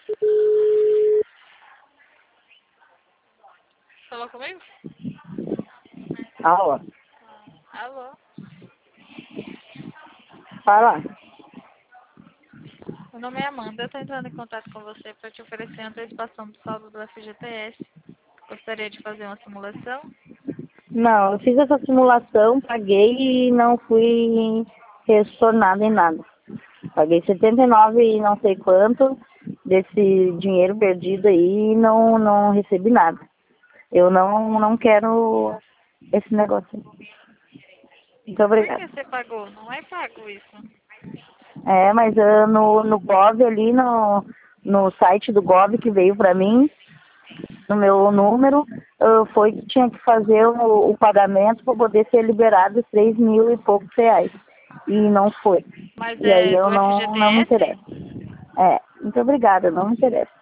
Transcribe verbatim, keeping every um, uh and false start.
Falou comigo? Alô? Alô? Fala. Meu nome é Amanda, eu estou entrando em contato com você para te oferecer a antecipação do saldo do F G T S. Gostaria de fazer uma simulação? Não, eu fiz essa simulação, paguei e não fui retornado em nada. Paguei setenta e nove e não sei quanto desse dinheiro perdido aí e não, não recebi nada. Eu não, não quero esse negócio. Muito Por obrigada. que você pagou? Não é pago isso. É, mas uh, no, no Gov ali, no, no site do Gov que veio pra mim, no meu número, uh, foi que tinha que fazer o, o pagamento para poder ser liberado três mil e poucos reais. E não foi. Mas E aí é eu do não, não me F G T S? interesso. É, muito obrigada, não me interessa.